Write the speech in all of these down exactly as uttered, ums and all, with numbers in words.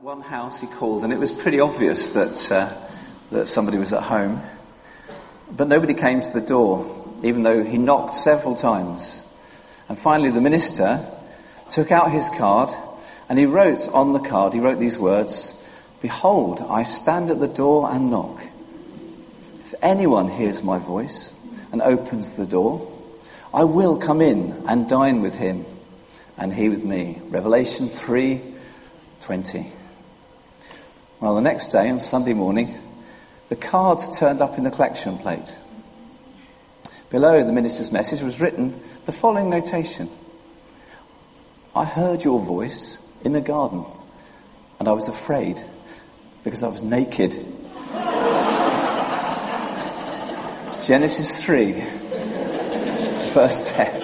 one house he called, and it was pretty obvious that uh, that somebody was at home. But nobody came to the door, even though he knocked several times. And finally the minister took out his card, and he wrote on the card, he wrote these words, "Behold, I stand at the door and knock. If anyone hears my voice and opens the door, I will come in and dine with him, and he with me." Revelation three twenty. Well, the next day, on Sunday morning, the cards turned up in the collection plate. Below the minister's message was written the following notation: "I heard your voice in the garden, and I was afraid because I was naked." Genesis three, verse ten.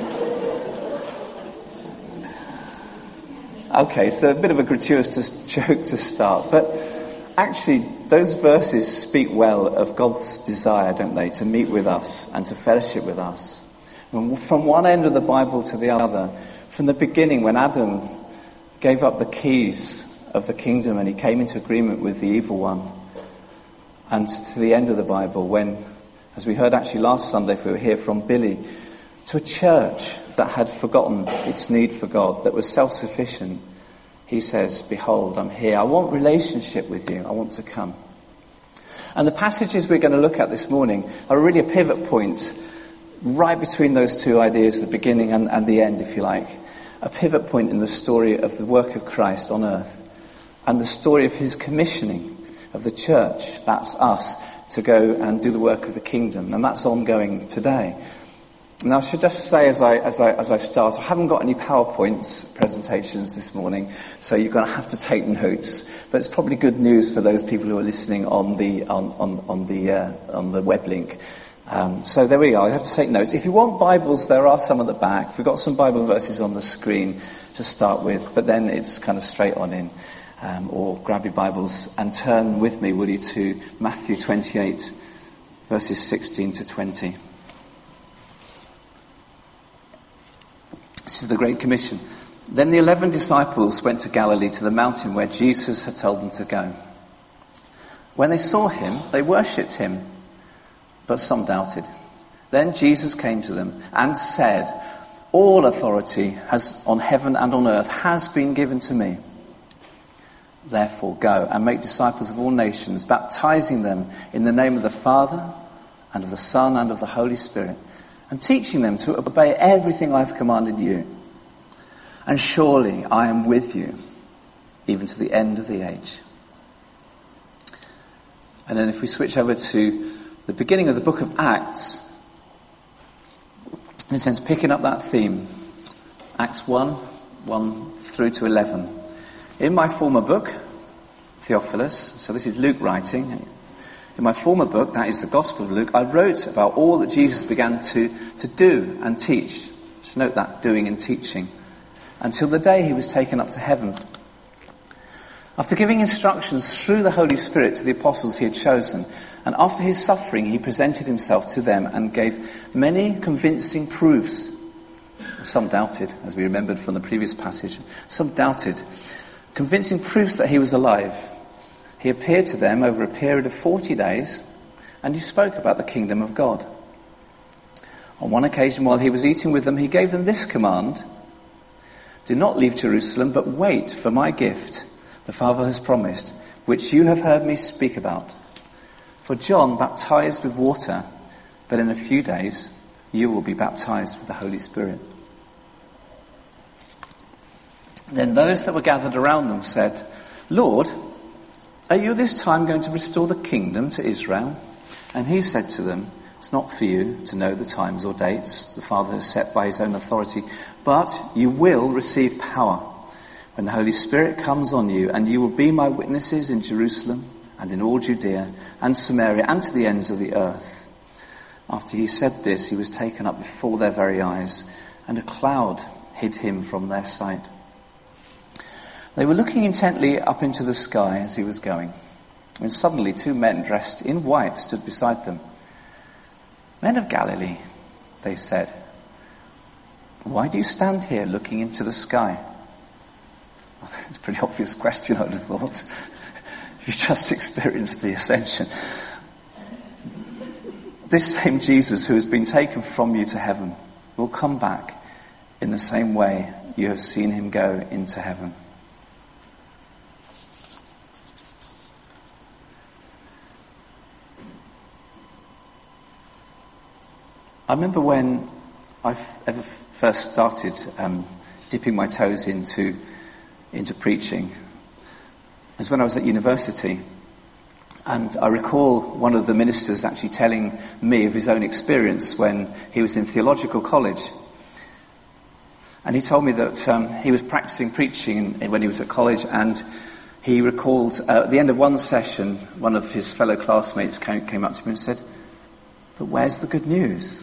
Okay, so a bit of a gratuitous joke to start, but actually those verses speak well of God's desire, don't they, to meet with us and to fellowship with us. And from one end of the Bible to the other, from the beginning when Adam gave up the keys of the kingdom and he came into agreement with the evil one, and to the end of the Bible when, as we heard actually last Sunday if we were here from Billy, to a church that had forgotten its need for God, that was self-sufficient, he says, "Behold, I'm here. I want relationship with you. I want to come." And the passages we're going to look at this morning are really a pivot point right between those two ideas, the beginning and, and the end, if you like. A pivot point in the story of the work of Christ on earth and the story of his commissioning of the church, that's us, to go and do the work of the kingdom. And that's ongoing today. Now, I should just say as I, as I, as I start, I haven't got any PowerPoint presentations this morning, so you're going to have to take notes. But it's probably good news for those people who are listening on the, on, on, on the, uh, on the web link. Um, so there we are. You have to take notes. If you want Bibles, there are some at the back. We've got some Bible verses on the screen to start with, but then it's kind of straight on in. Um, or grab your Bibles and turn with me, will you, to Matthew twenty-eight, verses sixteen to twenty. This is the Great Commission. "Then the eleven disciples went to Galilee, to the mountain where Jesus had told them to go. When they saw him, they worshipped him, but some doubted. Then Jesus came to them and said, 'All authority has on heaven and on earth has been given to me. Therefore go and make disciples of all nations, baptizing them in the name of the Father and of the Son and of the Holy Spirit, and teaching them to obey everything I've commanded you. And surely I am with you, even to the end of the age.'" And then if we switch over to the beginning of the book of Acts, in a sense picking up that theme, Acts one, one through to eleven. "In my former book, Theophilus," so this is Luke writing, "in my former book, that is the Gospel of Luke, I wrote about all that Jesus began to, to do and teach." Just note that, doing and teaching. "Until the day he was taken up to heaven. After giving instructions through the Holy Spirit to the apostles he had chosen, and after his suffering he presented himself to them and gave many convincing proofs." Some doubted, as we remembered from the previous passage. Some doubted. "Convincing proofs that he was alive. He appeared to them over a period of forty days, and he spoke about the kingdom of God. On one occasion, while he was eating with them, he gave them this command: 'Do not leave Jerusalem, but wait for my gift the Father has promised, which you have heard me speak about. For John baptized with water, but in a few days you will be baptized with the Holy Spirit.' Then those that were gathered around them said, 'Lord, are you this time going to restore the kingdom to Israel?' And he said to them, 'It's not for you to know the times or dates the Father has set by his own authority, but you will receive power when the Holy Spirit comes on you, and you will be my witnesses in Jerusalem and in all Judea and Samaria and to the ends of the earth.' After he said this, he was taken up before their very eyes, and a cloud hid him from their sight. They were looking intently up into the sky as he was going, when suddenly two men dressed in white stood beside them. 'Men of Galilee,' they said, 'why do you stand here looking into the sky? It's a pretty obvious question, I'd have thought. You just experienced the ascension. This same Jesus who has been taken from you to heaven will come back in the same way you have seen him go into heaven. I remember when I ever first started um, dipping my toes into into preaching. It was when I was at university. And I recall one of the ministers actually telling me of his own experience when he was in theological college. And he told me that um, he was practicing preaching when he was at college, and he recalled uh, at the end of one session, one of his fellow classmates came, came up to him and said, "But where's the good news?"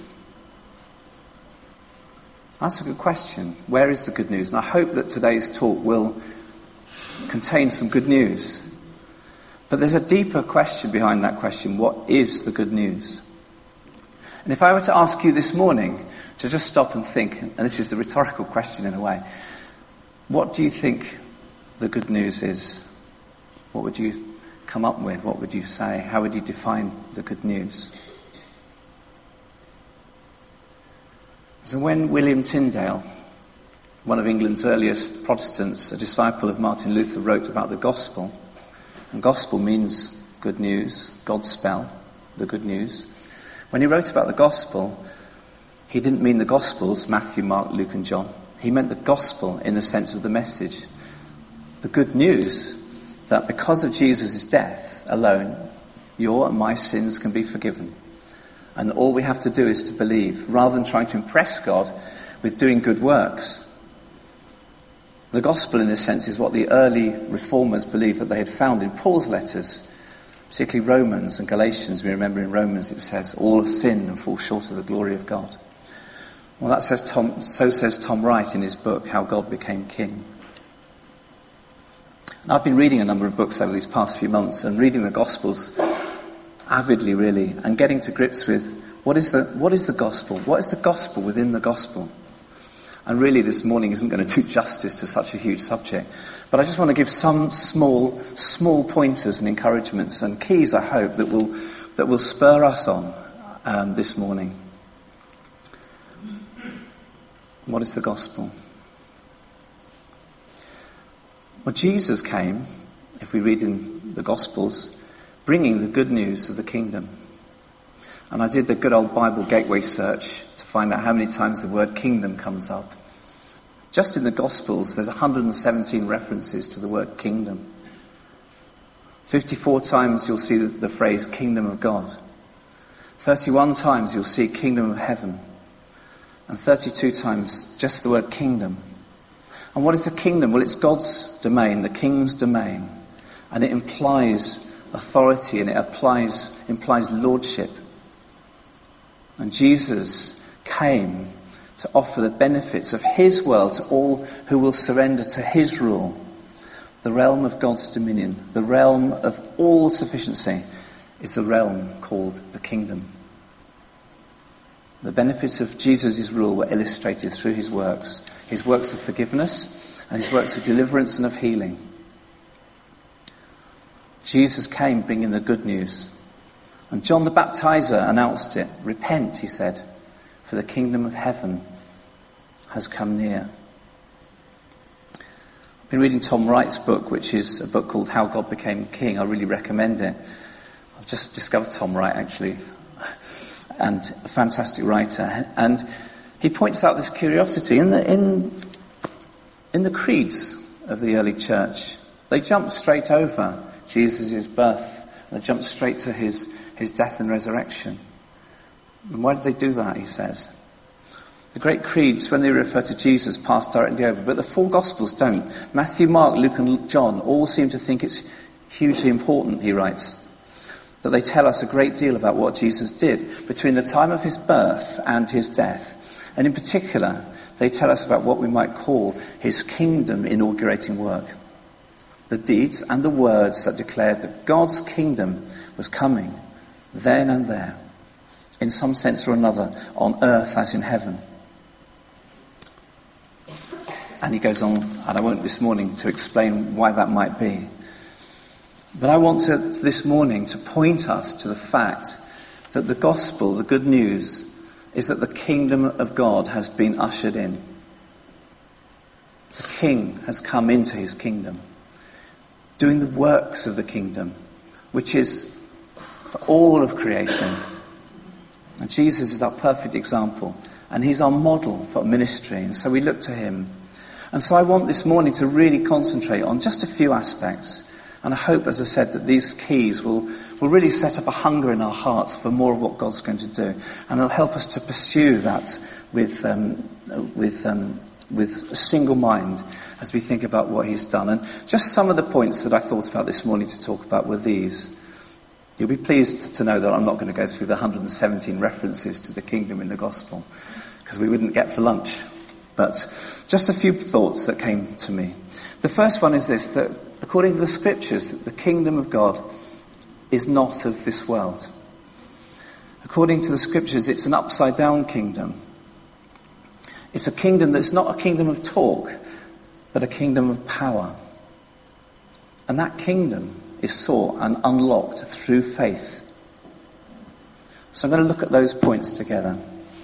That's a good question. Where is the good news? And I hope that today's talk will contain some good news. But there's a deeper question behind that question. What is the good news? And if I were to ask you this morning to just stop and think, and this is a rhetorical question in a way, what do you think the good news is? What would you come up with? What would you say? How would you define the good news? So when William Tyndale, one of England's earliest Protestants, a disciple of Martin Luther, wrote about the gospel, and gospel means good news, Godspell, the good news. When he wrote about the gospel, he didn't mean the gospels, Matthew, Mark, Luke and John. He meant the gospel in the sense of the message. The good news that because of Jesus' death alone, your and my sins can be forgiven. And all we have to do is to believe, rather than trying to impress God with doing good works. The gospel, in this sense, is what the early reformers believed that they had found in Paul's letters, particularly Romans and Galatians. We remember in Romans it says, all have sinned and fall short of the glory of God. Well, that says Tom, so says Tom Wright in his book, How God Became King. And I've been reading a number of books over these past few months and reading the Gospels avidly, really, and getting to grips with what is the what is the gospel? What is the gospel within the gospel? And really this morning isn't going to do justice to such a huge subject. But I just want to give some small, small pointers and encouragements and keys, I hope, that will that will spur us on um, this morning. What is the gospel? Well, Jesus came, if we read in the Gospels, bringing the good news of the kingdom. And I did the good old Bible gateway search to find out how many times the word kingdom comes up. Just in the Gospels, there's one hundred seventeen references to the word kingdom. fifty-four times you'll see the, the phrase kingdom of God. thirty-one times you'll see kingdom of heaven. And thirty-two times just the word kingdom. And what is the kingdom? Well, it's God's domain, the king's domain. And it implies authority and it applies, implies lordship. And Jesus came to offer the benefits of his world to all who will surrender to his rule. The realm of God's dominion, the realm of all sufficiency, is the realm called the kingdom. The benefits of Jesus' rule were illustrated through his works, his works of forgiveness and his works of deliverance and of healing. Jesus came bringing the good news. And John the Baptizer announced it. Repent, he said, for the kingdom of heaven has come near. I've been reading Tom Wright's book, which is a book called How God Became King. I really recommend it. I've just discovered Tom Wright, actually, and a fantastic writer. And he points out this curiosity in the in in the creeds of the early church. They jumped straight over Jesus' birth. They jumped straight to his, his death and resurrection. And why did they do that, he says? The great creeds, when they refer to Jesus, pass directly over. But the four Gospels don't. Matthew, Mark, Luke and John all seem to think it's hugely important, he writes, that they tell us a great deal about what Jesus did between the time of his birth and his death. And in particular, they tell us about what we might call his kingdom inaugurating work. The deeds and the words that declared that God's kingdom was coming then and there, in some sense or another, on earth as in heaven. And he goes on, and I won't this morning to explain why that might be. But I want to, this morning, to point us to the fact that the gospel, the good news, is that the kingdom of God has been ushered in. The king has come into his kingdom, doing the works of the kingdom, which is for all of creation. And Jesus is our perfect example, and he's our model for ministry, and so we look to him. And so I want this morning to really concentrate on just a few aspects. And I hope, as I said, that these keys will, will really set up a hunger in our hearts for more of what God's going to do. And it'll help us to pursue that with, um, with, um, with a single mind as we think about what he's done. And just some of the points that I thought about this morning to talk about were these. You'll be pleased to know that I'm not going to go through the one hundred seventeen references to the kingdom in the gospel, because we wouldn't get for lunch. But just a few thoughts that came to me. The first one is this, that according to the scriptures, the kingdom of God is not of this world. According to the scriptures, it's an upside down kingdom. It's a kingdom that's not a kingdom of talk, but a kingdom of power. And that kingdom is sought and unlocked through faith. So I'm going to look at those points together.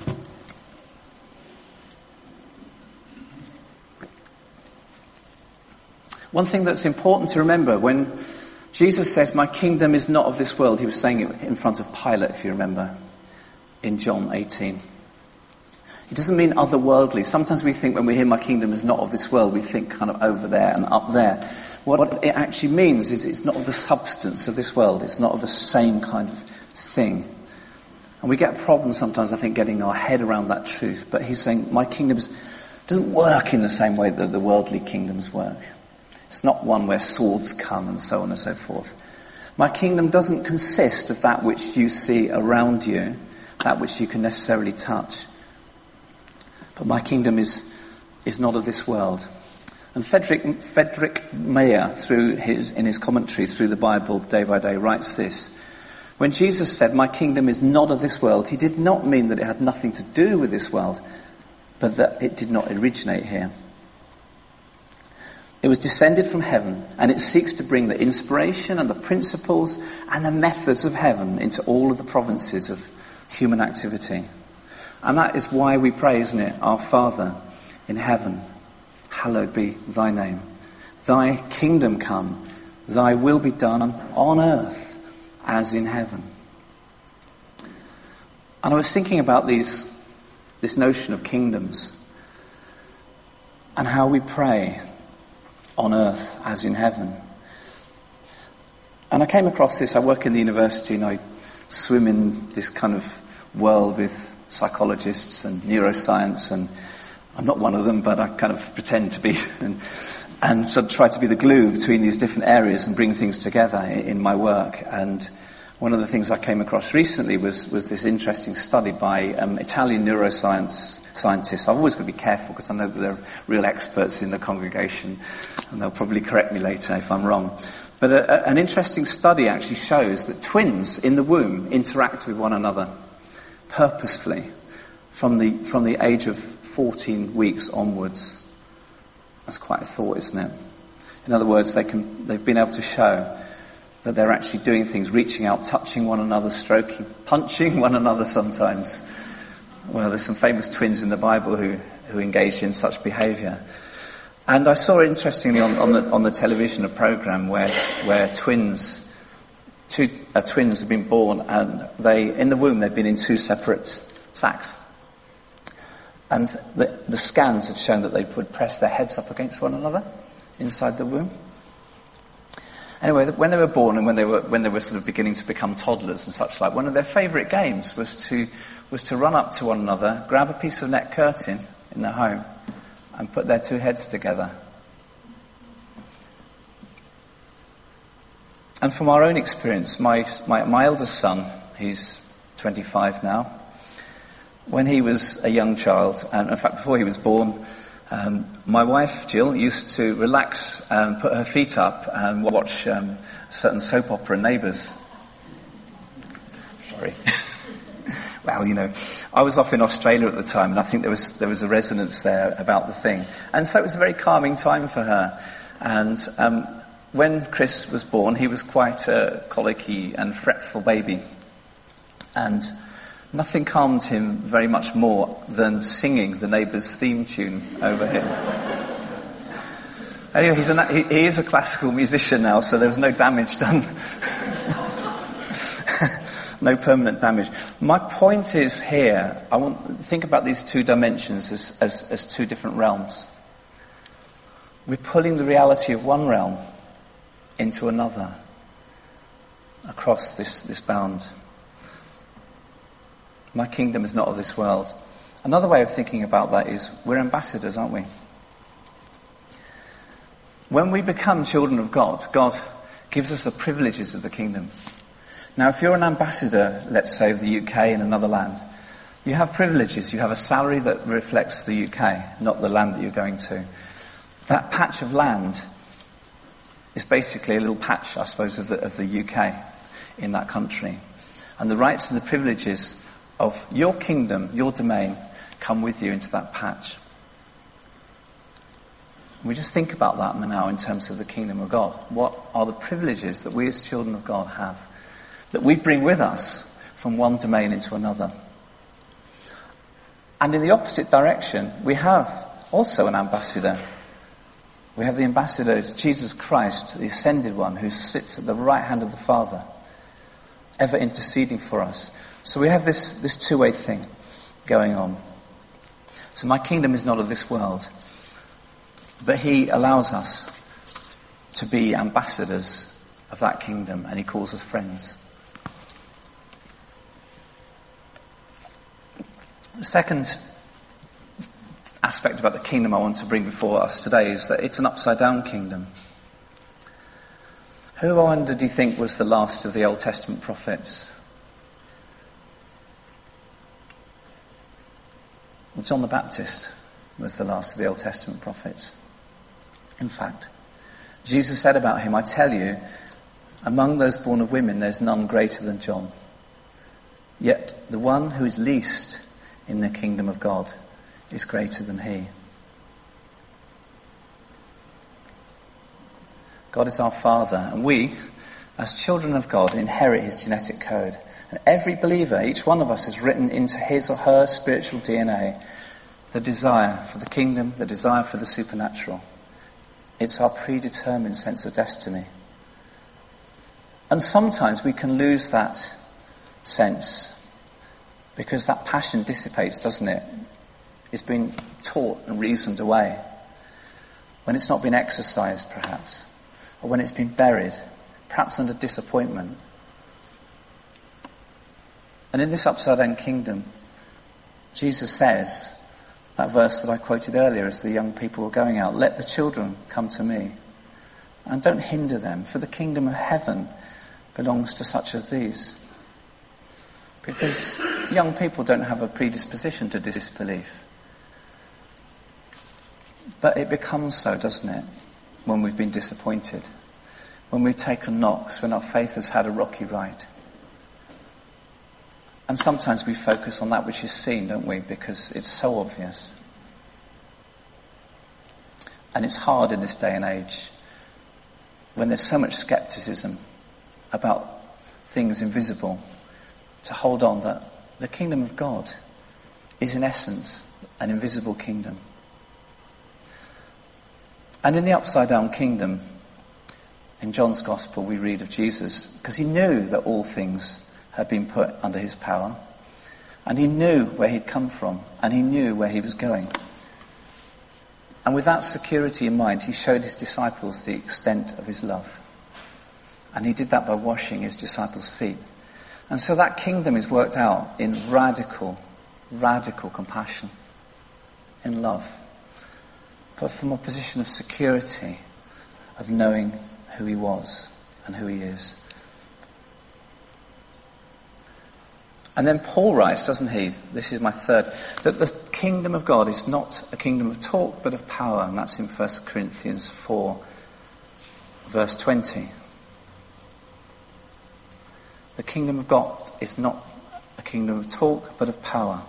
One thing that's important to remember, when Jesus says, my kingdom is not of this world, he was saying it in front of Pilate, if you remember, in John eighteen. It doesn't mean otherworldly. Sometimes we think when we hear my kingdom is not of this world, we think kind of over there and up there. What it actually means is it's not of the substance of this world. It's not of the same kind of thing. And we get problems sometimes, I think, getting our head around that truth. But he's saying, my kingdom is, doesn't work in the same way that the worldly kingdoms work. It's not one where swords come and so on and so forth. My kingdom doesn't consist of that which you see around you, that which you can necessarily touch. But my kingdom is, is not of this world. And Frederick, Frederick Mayer, through his, in his commentary through the Bible day by day, writes this. When Jesus said, my kingdom is not of this world, he did not mean that it had nothing to do with this world, but that it did not originate here. It was descended from heaven, and it seeks to bring the inspiration and the principles and the methods of heaven into all of the provinces of human activity. And that is why we pray, isn't it? Our Father in heaven, hallowed be thy name. Thy kingdom come, thy will be done on earth as in heaven. And I was thinking about these, this notion of kingdoms and how we pray on earth as in heaven. And I came across this. I work in the university and I swim in this kind of world with psychologists and neuroscience, and I'm not one of them, but I kind of pretend to be, and, and sort of try to be the glue between these different areas and bring things together in, in my work. And one of the things I came across recently was, was this interesting study by um, Italian neuroscience scientists. I've always got to be careful because I know that they're real experts in the congregation, and they'll probably correct me later if I'm wrong. But a, a, an interesting study actually shows that twins in the womb interact with one another purposefully from the from the age of fourteen weeks onwards. That's quite a thought, isn't it? In other words, they can they've been able to show that they're actually doing things, reaching out, touching one another, stroking, punching one another sometimes. Well, there's some famous twins in the Bible who, who engage in such behaviour. And I saw, interestingly, on, on the on the television a program where where twins, two uh, twins have been born, and they in the womb they've been in two separate sacs. And the, the scans had shown that they would press their heads up against one another inside the womb. Anyway, when they were born and when they were when they were sort of beginning to become toddlers and such like, one of their favourite games was to was to run up to one another, grab a piece of net curtain in their home, and put their two heads together. And from our own experience, my my, my eldest son, he's twenty-five now, when he was a young child, and in fact before he was born, Um, my wife, Jill, used to relax and put her feet up and watch um, a certain soap opera, Neighbours. Sorry. well, you know, I was off in Australia at the time, and I think there was there was a resonance there about the thing. And so it was a very calming time for her. And um, when Chris was born, he was quite a colicky and fretful baby. And nothing calmed him very much more than singing the neighbour's theme tune over him. Anyway, he's a, he, he is a classical musician now, so there was no damage done. No permanent damage. My point is here, I want to think about these two dimensions as, as, as two different realms. We're pulling the reality of one realm into another across this, this bound. My kingdom is not of this world. Another way of thinking about that is we're ambassadors, aren't we? When we become children of God, God gives us the privileges of the kingdom. Now, if you're an ambassador, let's say, of the U K in another land, you have privileges. You have a salary that reflects the U K, not the land that you're going to. That patch of land is basically a little patch, I suppose, of the, of the U K in that country. And the rights and the privileges of your kingdom, your domain, come with you into that patch. We just think about that now in terms of the kingdom of God. What are the privileges that we as children of God have, that we bring with us from one domain into another? And in the opposite direction, we have also an ambassador. We have the ambassador, it's Jesus Christ, the ascended one, who sits at the right hand of the Father, ever interceding for us. So we have this, this two-way thing going on. So my kingdom is not of this world, but he allows us to be ambassadors of that kingdom, and he calls us friends. The second aspect about the kingdom I want to bring before us today is that it's an upside-down kingdom. Who, I wonder, do you think was the last of the Old Testament prophets? Well, John the Baptist was the last of the Old Testament prophets. In fact, Jesus said about him, I tell you, among those born of women, there's none greater than John. Yet the one who is least in the kingdom of God is greater than he. God is our Father, and we, as children of God, inherit his genetic code. And every believer, each one of us, has written into his or her spiritual D N A the desire for the kingdom, the desire for the supernatural. It's our predetermined sense of destiny. And sometimes we can lose that sense because that passion dissipates, doesn't it? It's been taught and reasoned away. When it's not been exercised, perhaps. Or when it's been buried, perhaps under disappointment. And in this upside-down kingdom, Jesus says, that verse that I quoted earlier as the young people were going out, let the children come to me, and don't hinder them, for the kingdom of heaven belongs to such as these. Because young people don't have a predisposition to disbelief. But it becomes so, doesn't it, when we've been disappointed, when we've taken knocks, when our faith has had a rocky ride. And sometimes we focus on that which is seen, don't we, because it's so obvious. And it's hard in this day and age, when there's so much skepticism about things invisible, to hold on that the kingdom of God is in essence an invisible kingdom. And in the upside-down kingdom, in John's Gospel, we read of Jesus, because he knew that all things had been put under his power, and he knew where he'd come from, and he knew where he was going. And with that security in mind, he showed his disciples the extent of his love. And he did that by washing his disciples' feet. And so that kingdom is worked out in radical, radical compassion, in love. But from a position of security, of knowing who he was and who he is. And then Paul writes, doesn't he, this is my third, that the kingdom of God is not a kingdom of talk, but of power. And that's in First Corinthians four, verse twenty. The kingdom of God is not a kingdom of talk, but of power.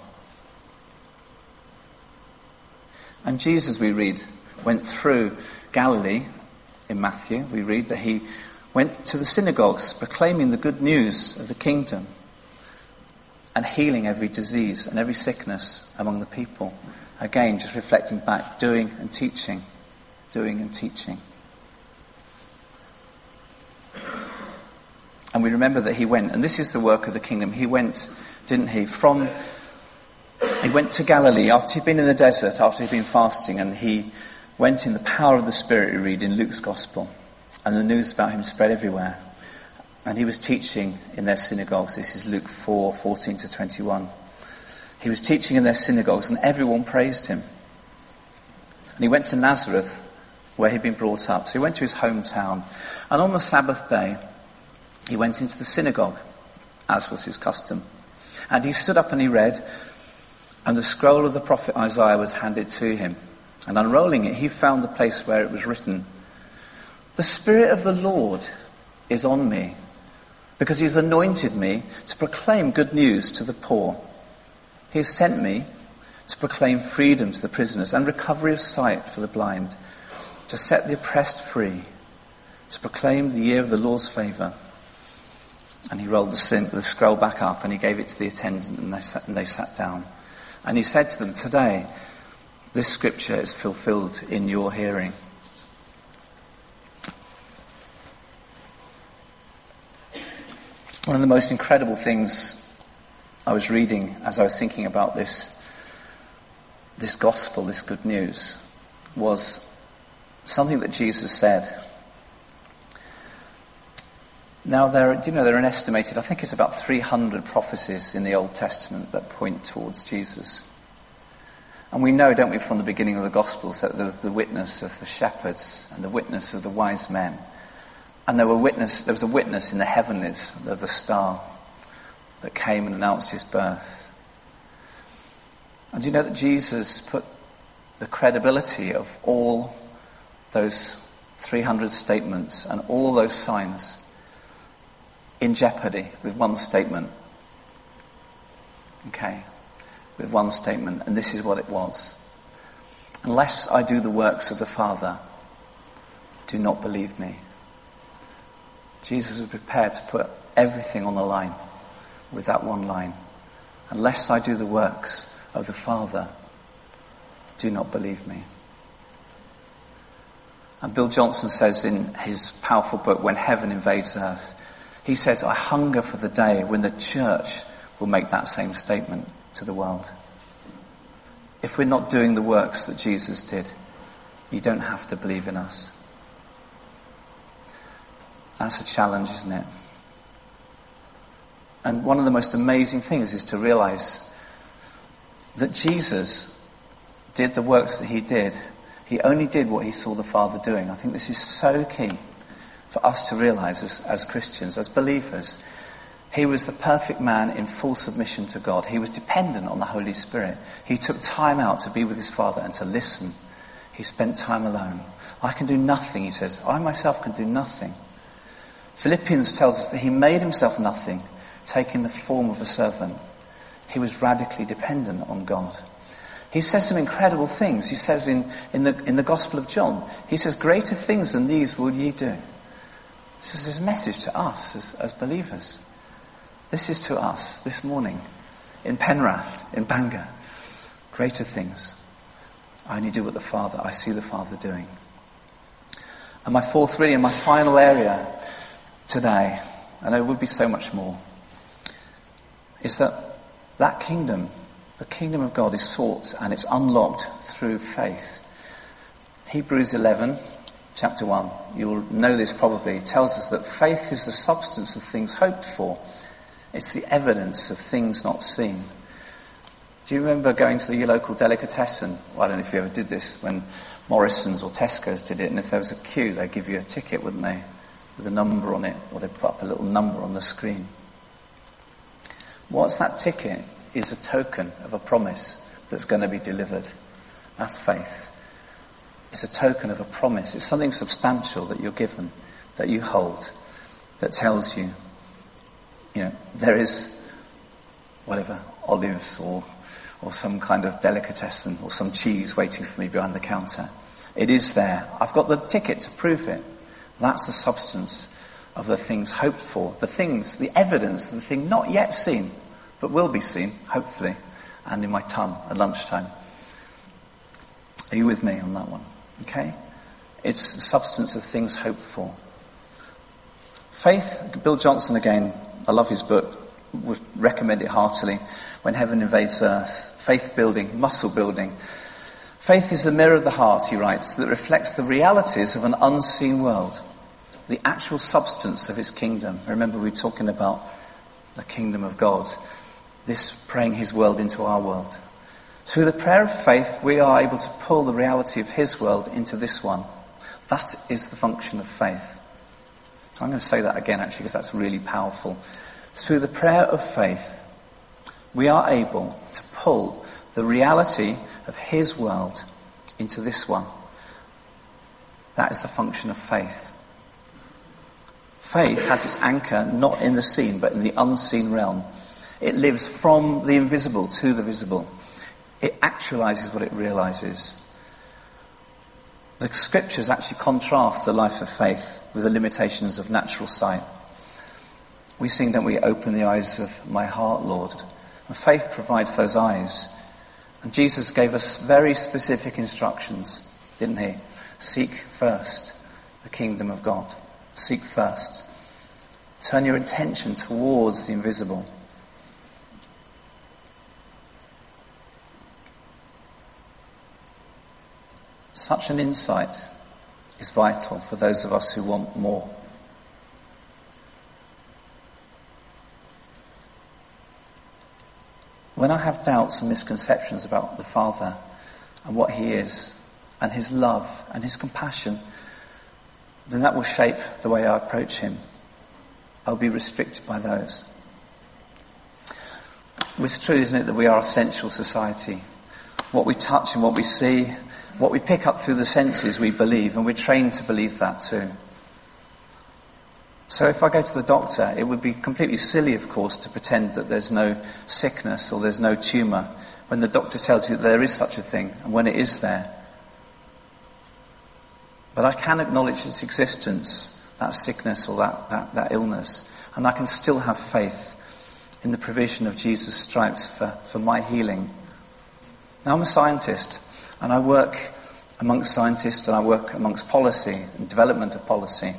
And Jesus, we read, went through Galilee. In Matthew, we read that he went to the synagogues proclaiming the good news of the kingdom and healing every disease and every sickness among the people. Again, just reflecting back, doing and teaching, doing and teaching. And we remember that he went, and this is the work of the kingdom. He went, didn't he, from, he went to Galilee after he'd been in the desert, after he'd been fasting, and he went in the power of the Spirit, we read in Luke's Gospel. And the news about him spread everywhere. And he was teaching in their synagogues. This is Luke four, fourteen to twenty-one. He was teaching in their synagogues and everyone praised him. And he went to Nazareth, where he'd been brought up. So he went to his hometown. And on the Sabbath day, he went into the synagogue, as was his custom. And he stood up and he read, and the scroll of the prophet Isaiah was handed to him. And unrolling it, he found the place where it was written, "The Spirit of the Lord is on me, because he has anointed me to proclaim good news to the poor. He has sent me to proclaim freedom to the prisoners and recovery of sight for the blind, to set the oppressed free, to proclaim the year of the Lord's favour." And he rolled the, sin, the scroll back up and he gave it to the attendant, and they, sat, and they sat down. And he said to them, "Today, this scripture is fulfilled in your hearing." One of the most incredible things I was reading as I was thinking about this, this gospel, this good news, was something that Jesus said. Now, there, do you know, there are an estimated, I think it's about three hundred prophecies in the Old Testament that point towards Jesus. And we know, don't we, from the beginning of the Gospels, that there was the witness of the shepherds and the witness of the wise men. And there were witness, there was a witness in the heavenlies of the star that came and announced his birth. And do you know that Jesus put the credibility of all those three hundred statements and all those signs in jeopardy with one statement? Okay. With one statement, and this is what it was. "Unless I do the works of the Father, do not believe me." Jesus was prepared to put everything on the line with that one line. "Unless I do the works of the Father, do not believe me." And Bill Johnson says in his powerful book, When Heaven Invades Earth, he says, "I hunger for the day when the church will make that same statement to the world. If we're not doing the works that Jesus did, you don't have to believe in us." That's a challenge, isn't it? And one of the most amazing things is to realize that Jesus did the works that he did. He only did what he saw the Father doing. I think this is so key for us to realize as, as Christians, as believers. He was the perfect man in full submission to God. He was dependent on the Holy Spirit. He took time out to be with his Father and to listen. He spent time alone. "I can do nothing," he says. "I myself can do nothing." Philippians tells us that he made himself nothing, taking the form of a servant. He was radically dependent on God. He says some incredible things. He says in, in the in the Gospel of John, he says, "Greater things than these will ye do." This is his message to us as, as believers. This is to us this morning in Penrath, in Bangor. Greater things. I only do what the Father, I see the Father doing. And my fourth, really, and my final area today, and there would be so much more, is that that kingdom, the kingdom of God, is sought and it's unlocked through faith. Hebrews eleven, chapter one, you'll know this probably, tells us that faith is the substance of things hoped for. It's the evidence of things not seen. Do you remember going to the local delicatessen? Well, I don't know if you ever did this, when Morrison's or Tesco's did it, and if there was a queue, they'd give you a ticket, wouldn't they? With a number on it, or they'd put up a little number on the screen. What's that ticket? Is a token of a promise that's going to be delivered. That's faith. It's a token of a promise. It's something substantial that you're given, that you hold, that tells you, you know, there is whatever, olives or, or some kind of delicatessen or some cheese waiting for me behind the counter. It is there. I've got the ticket to prove it. That's the substance of the things hoped for, the things, the evidence of the thing not yet seen, but will be seen, hopefully, and in my tongue at lunchtime. Are you with me on that one? Okay? It's the substance of things hoped for. Faith, Bill Johnson again, I love his book, would recommend it heartily. When Heaven Invades Earth, faith building, muscle building. Faith is the mirror of the heart, he writes, that reflects the realities of an unseen world, the actual substance of his kingdom. Remember, we were talking about the kingdom of God, this praying his world into our world. Through the prayer of faith, we are able to pull the reality of his world into this one. That is the function of faith. I'm going to say that again, actually, because that's really powerful. Through the prayer of faith, we are able to pull the reality of his world into this one. That is the function of faith. Faith has its anchor not in the seen, but in the unseen realm. It lives from the invisible to the visible. It actualizes what it realizes. The scriptures actually contrast the life of faith with the limitations of natural sight. We sing, don't we, open the eyes of my heart, Lord. And faith provides those eyes. And Jesus gave us very specific instructions, didn't he? Seek first the kingdom of God. Seek first. Turn your attention towards the invisible. Such an insight is vital for those of us who want more. When I have doubts and misconceptions about the Father and what he is, and his love and his compassion, then that will shape the way I approach him. I'll be restricted by those. It's true, isn't it, that we are a sensual society. What we touch and what we see, what we pick up through the senses, we believe, and we're trained to believe that too. So if I go to the doctor, it would be completely silly, of course, to pretend that there's no sickness or there's no tumour when the doctor tells you that there is such a thing and when it is there. But I can acknowledge its existence, that sickness or that, that, that illness, and I can still have faith in the provision of Jesus' stripes for, for my healing. Now, I'm a scientist, and I work amongst scientists and I work amongst policy and development of policy.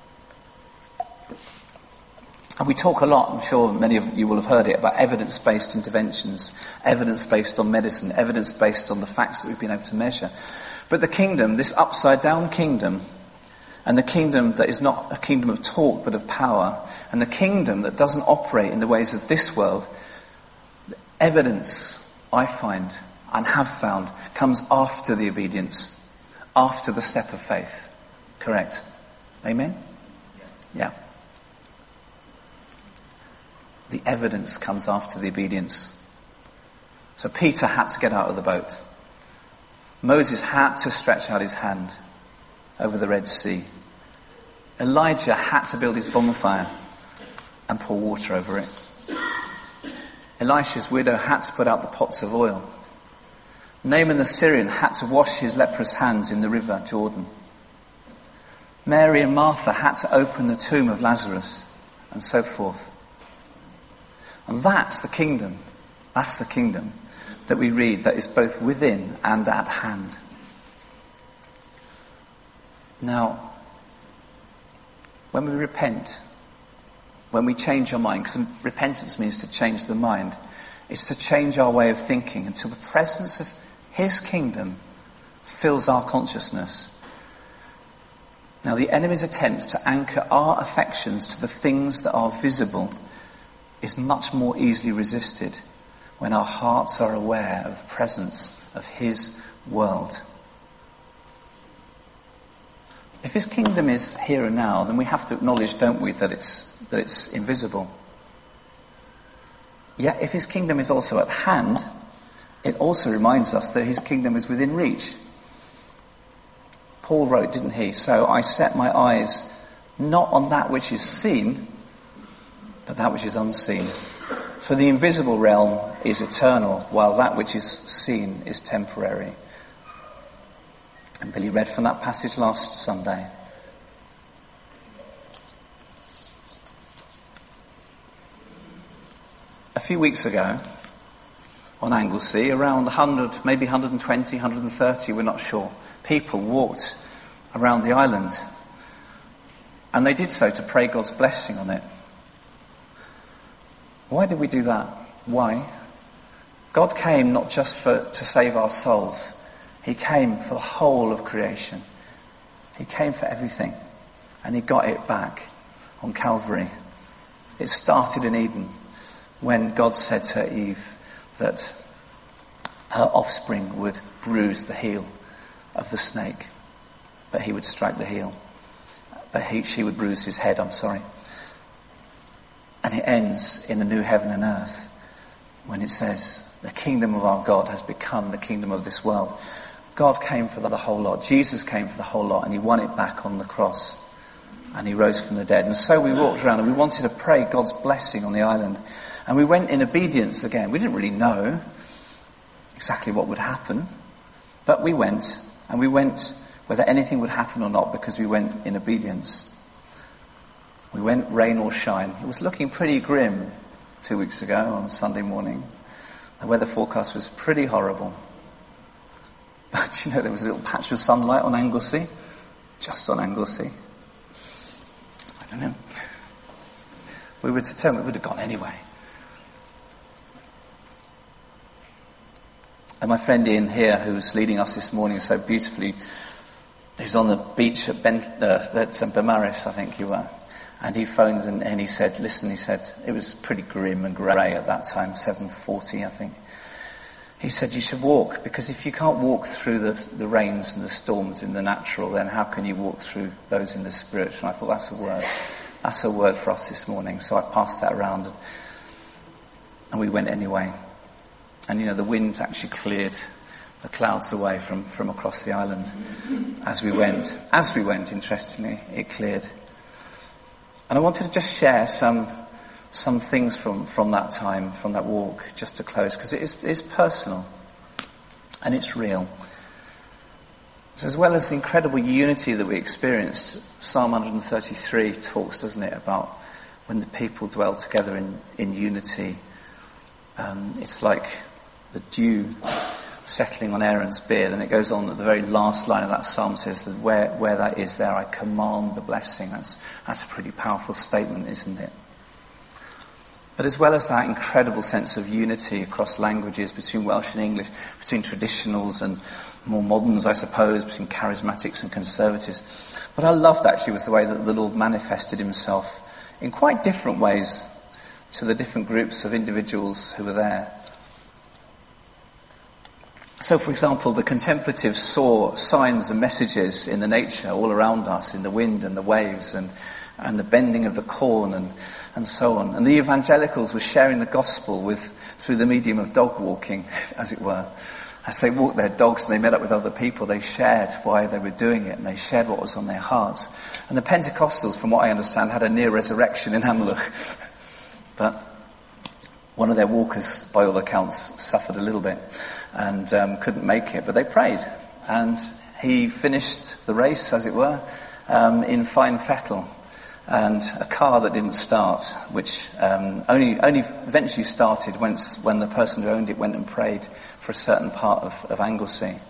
And we talk a lot, I'm sure many of you will have heard it, about evidence-based interventions, evidence-based on medicine, evidence-based on the facts that we've been able to measure. But the kingdom, this upside-down kingdom, and the kingdom that is not a kingdom of talk but of power, and the kingdom that doesn't operate in the ways of this world, the evidence, I find, and have found, comes after the obedience, after the step of faith. Correct? Amen? Yeah. The evidence comes after the obedience. So Peter had to get out of the boat. Moses had to stretch out his hand over the Red Sea. Elijah had to build his bonfire and pour water over it. Elisha's widow had to put out the pots of oil. Naaman the Syrian had to wash his leprous hands in the river Jordan. Mary and Martha had to open the tomb of Lazarus, and so forth. And that's the kingdom. That's the kingdom that we read that is both within and at hand. Now, when we repent, when we change our mind, because repentance means to change the mind, it's to change our way of thinking until the presence of his kingdom fills our consciousness. Now, the enemy's attempts to anchor our affections to the things that are visible is much more easily resisted when our hearts are aware of the presence of his world. If his kingdom is here and now, then we have to acknowledge, don't we, that it's that it's invisible. Yet if his kingdom is also at hand, it also reminds us that his kingdom is within reach. Paul wrote, didn't he? So I set my eyes not on that which is seen, but that which is unseen. For the invisible realm is eternal, while that which is seen is temporary. And Billy read from that passage last Sunday. A few weeks ago, on Anglesey, around one hundred, maybe one hundred twenty, one hundred thirty, we're not sure, people walked around the island. And they did so to pray God's blessing on it. Why did we do that? Why? God came not just for to save our souls. He came for the whole of creation. He came for everything. And he got it back on Calvary. It started in Eden when God said to Eve that her offspring would bruise the heel of the snake, but he would strike the heel. But he, she would bruise his head, I'm sorry. And it ends in a new heaven and earth when it says, the kingdom of our God has become the kingdom of this world. God came for the whole lot. Jesus came for the whole lot, and he won it back on the cross. And he rose from the dead. And so we walked around and we wanted to pray God's blessing on the island. And we went in obedience again. We didn't really know exactly what would happen. But we went, and we went whether anything would happen or not, because we went in obedience. We went rain or shine. It was looking pretty grim two weeks ago on Sunday morning. The weather forecast was pretty horrible. But you know, there was a little patch of sunlight on Anglesey. Just on Anglesey. I don't know. We were determined we would have gone anyway. And my friend Ian here, who was leading us this morning so beautifully, he was on the beach at, ben, uh, at um, Beaumaris, I think you were. And he phones and, and he said, listen, he said, it was pretty grim and grey at that time, seven forty, I think. He said, you should walk, because if you can't walk through the, the rains and the storms in the natural, then how can you walk through those in the spiritual? And I thought, that's a word. That's a word for us this morning. So I passed that around, and, and we went anyway. And, you know, the wind actually cleared the clouds away from, from across the island as we went. As we went, interestingly, it cleared. And I wanted to just share some some things from, from that time, from that walk, just to close, because it is it's personal and it's real. So as well as the incredible unity that we experienced, Psalm one thirty-three talks, doesn't it, about when the people dwell together in, in unity. Um, it's like the dew settling on Aaron's beard, and it goes on at the very last line of that psalm says that where, where that is there, I command the blessing. That's, that's a pretty powerful statement, isn't it? But as well as that incredible sense of unity across languages, between Welsh and English, between traditionals and more moderns, I suppose, between charismatics and conservatives. What I loved actually was the way that the Lord manifested himself in quite different ways to the different groups of individuals who were there. So, for example, the contemplatives saw signs and messages in the nature all around us, in the wind and the waves and, and the bending of the corn and, and so on. And the evangelicals were sharing the gospel with through the medium of dog walking, as it were. As they walked their dogs and they met up with other people, they shared why they were doing it and they shared what was on their hearts. And the Pentecostals, from what I understand, had a near resurrection in Amlwch. But one of their walkers, by all accounts, suffered a little bit and um, couldn't make it, but they prayed. And he finished the race, as it were, um, in fine fettle. And a car that didn't start, which um, only only eventually started once when the person who owned it went and prayed for a certain part of, of Anglesey.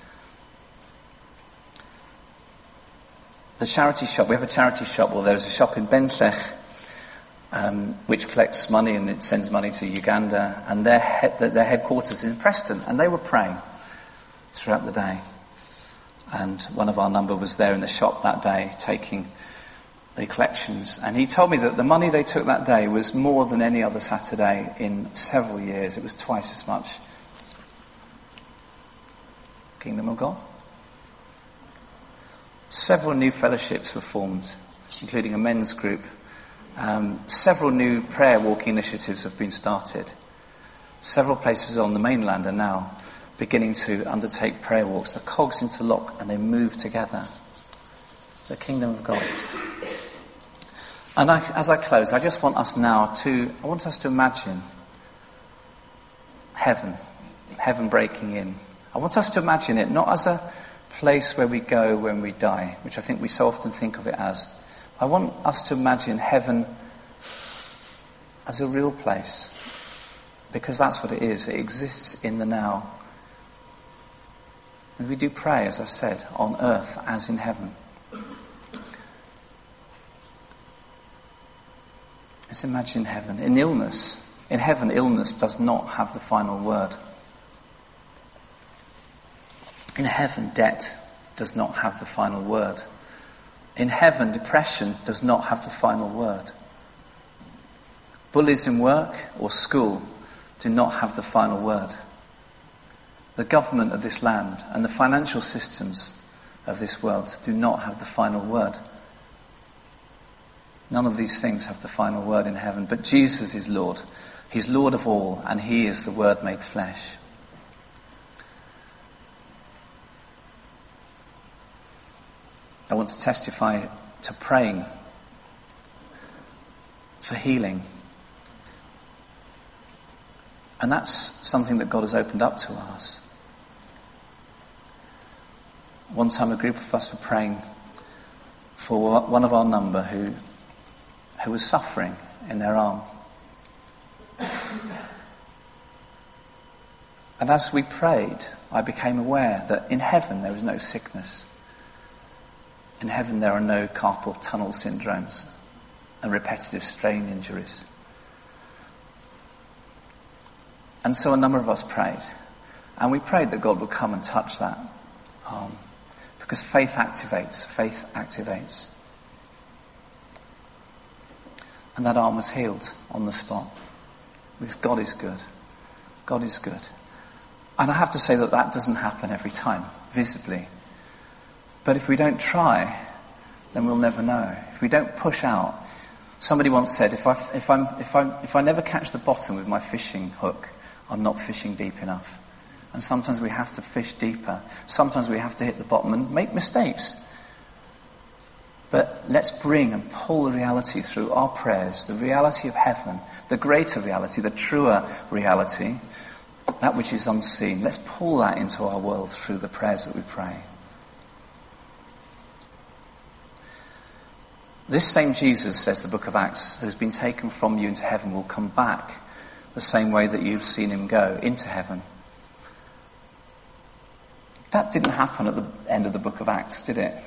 The charity shop, we have a charity shop, well there's a shop in Benllech, Um, which collects money and it sends money to Uganda, and their head, their headquarters is in Preston, and they were praying throughout the day. And one of our number was there in the shop that day taking the collections, and he told me that the money they took that day was more than any other Saturday in several years. It was twice as much. Kingdom of God. Several new fellowships were formed, including a men's group. Um, several new prayer walking initiatives have been started. Several places on the mainland are now beginning to undertake prayer walks. The cogs interlock and they move together. The kingdom of God. And I, as I close, I just want us now to, I want us to imagine heaven, heaven breaking in. I want us to imagine it not as a place where we go when we die, which I think we so often think of it as. I want us to imagine heaven as a real place, because that's what it is. It exists in the now. And we do pray, as I said, on earth as in heaven. Let's imagine heaven. In illness, in heaven, illness does not have the final word. In heaven, debt does not have the final word. In heaven, depression does not have the final word. Bullies in work or school do not have the final word. The government of this land and the financial systems of this world do not have the final word. None of these things have the final word in heaven, but Jesus is Lord. He's Lord of all, and he is the Word made flesh. I want to testify to praying for healing. And that's something that God has opened up to us. One time a group of us were praying for one of our number who, who was suffering in their arm. And as we prayed, I became aware that in heaven there is no sickness. In heaven there are no carpal tunnel syndromes and repetitive strain injuries. And so a number of us prayed. And we prayed that God would come and touch that arm. Because faith activates. Faith activates. And that arm was healed on the spot. Because God is good. God is good. And I have to say that that doesn't happen every time, visibly. But if we don't try, then we'll never know. If we don't push out. Somebody once said, if I, if I'm, if I, if I never catch the bottom with my fishing hook, I'm not fishing deep enough. And sometimes we have to fish deeper. Sometimes we have to hit the bottom and make mistakes. But let's bring and pull the reality through our prayers, the reality of heaven, the greater reality, the truer reality, that which is unseen. Let's pull that into our world through the prayers that we pray. This same Jesus, says the book of Acts, has been taken from you into heaven, will come back the same way that you've seen him go into heaven. That didn't happen at the end of the book of Acts, did it?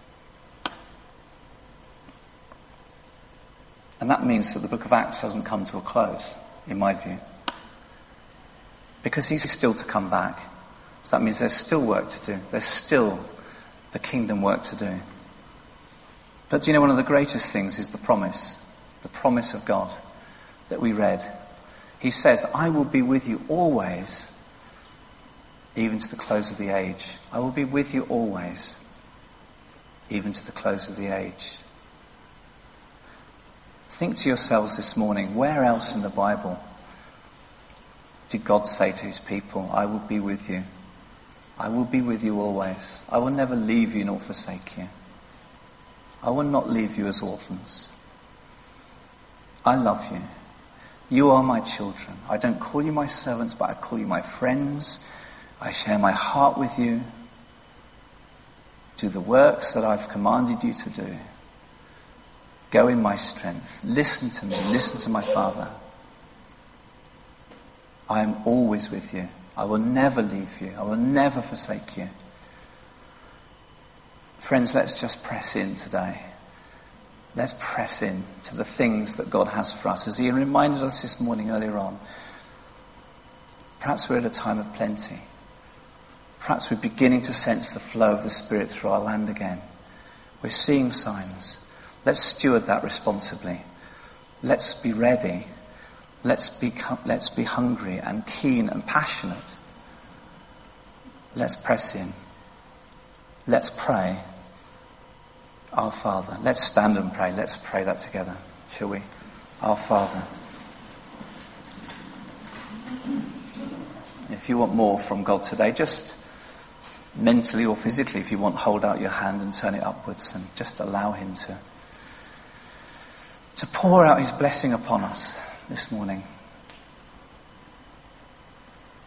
And that means that the book of Acts hasn't come to a close, in my view. Because he's still to come back. So that means there's still work to do. There's still the kingdom work to do. But do you know, one of the greatest things is the promise. The promise of God that we read. He says, I will be with you always, even to the close of the age. I will be with you always, even to the close of the age. Think to yourselves this morning, where else in the Bible did God say to his people, I will be with you. I will be with you always. I will never leave you nor forsake you. I will not leave you as orphans. I love you. You are my children. I don't call you my servants, but I call you my friends. I share my heart with you. Do the works that I've commanded you to do. Go in my strength. Listen to me. Listen to my Father. I am always with you. I will never leave you. I will never forsake you. Friends, let's just press in today. Let's press in to the things that God has for us. As he reminded us this morning earlier on, perhaps we're at a time of plenty. Perhaps we're beginning to sense the flow of the Spirit through our land again. We're seeing signs. Let's steward that responsibly. Let's be ready. Let's be, let's be hungry and keen and passionate. Let's press in. Let's pray. Our Father. Let's stand and pray. Let's pray that together, shall we? Our Father. If you want more from God today, just mentally or physically, if you want, hold out your hand and turn it upwards and just allow him to, to pour out his blessing upon us this morning.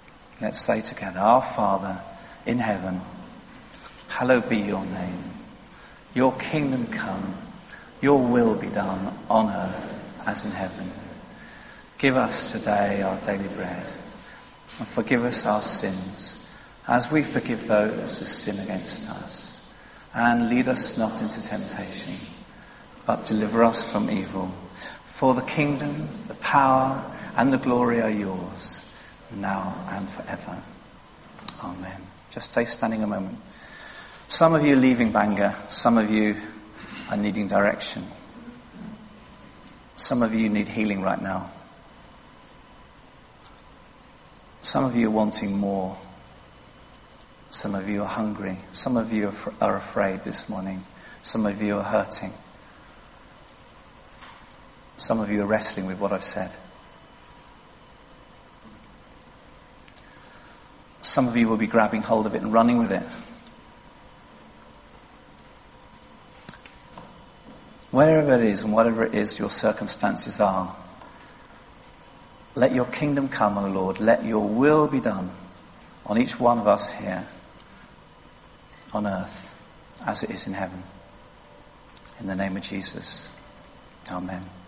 Let's say together, Our Father in heaven, hallowed be your name. Your kingdom come, your will be done on earth as in heaven. Give us today our daily bread, and forgive us our sins, as we forgive those who sin against us. And lead us not into temptation, but deliver us from evil. For the kingdom, the power, and the glory are yours, now and forever. Amen. Just stay standing a moment. Some of you are leaving Bangor. Some of you are needing direction. Some of you need healing right now. Some of you are wanting more. Some of you are hungry. Some of you are afraid this morning. Some of you are hurting. Some of you are wrestling with what I've said. Some of you will be grabbing hold of it and running with it. Wherever it is and whatever it is your circumstances are, let your kingdom come, O Lord. Let your will be done on each one of us here on earth as it is in heaven. In the name of Jesus. Amen.